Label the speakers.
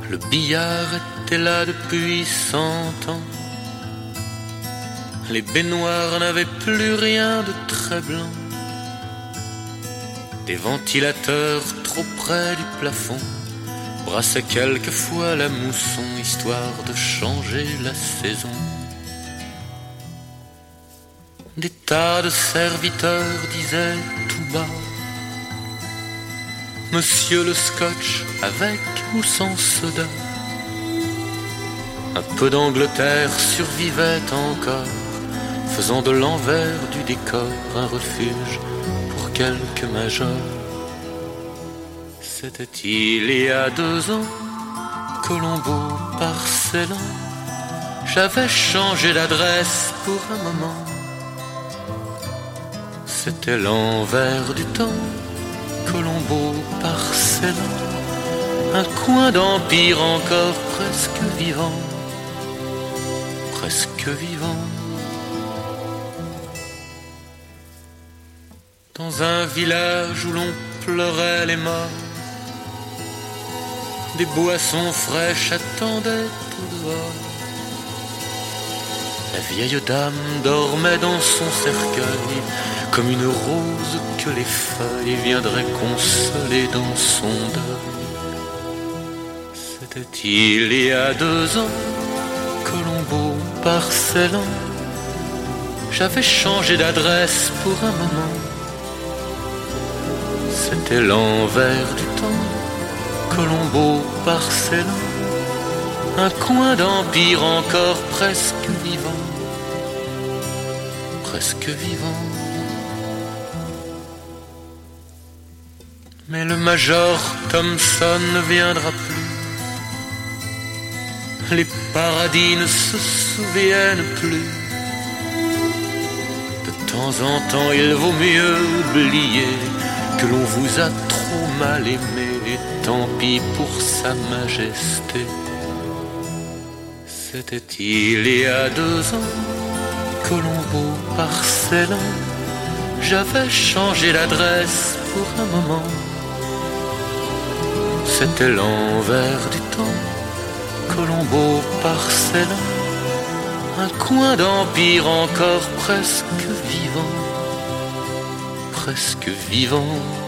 Speaker 1: Le billard était là depuis 100 ans. Les baignoires n'avaient plus rien de très blanc. Des ventilateurs trop près du plafond brassaient quelquefois la mousson, histoire de changer la saison. Des tas de serviteurs disaient tout bas: Monsieur le Scotch, avec ou sans soda? Un peu d'Angleterre survivait encore, faisant de l'envers du décor un refuge pour quelques majors. C'était il y a 2 ans, Colombo parcellant. J'avais changé d'adresse pour un moment. C'était l'envers du temps, Colombo parcellant. Un coin d'empire encore presque vivant, presque vivant. Dans un village où l'on pleurait les morts, des boissons fraîches attendaient au dehors. La vieille dame dormait dans son cercueil, comme une rose que les feuilles viendraient consoler dans son deuil. C'était il y a 2 ans, Colombo parcellant. J'avais changé d'adresse pour un moment. C'était l'envers du temps, Colombo parcellant. Un coin d'empire encore presque vivant, presque vivant. Mais le major Thompson ne viendra plus. Les paradis ne se souviennent plus. De temps en temps, il vaut mieux oublier que l'on vous a trop mal aimé, et tant pis pour sa majesté. C'était il y a 2 ans, Colombo parcellant. J'avais changé d'adresse pour un moment. C'était l'envers du temps, Colombo parcellant. Un coin d'empire encore presque vivant, presque vivant.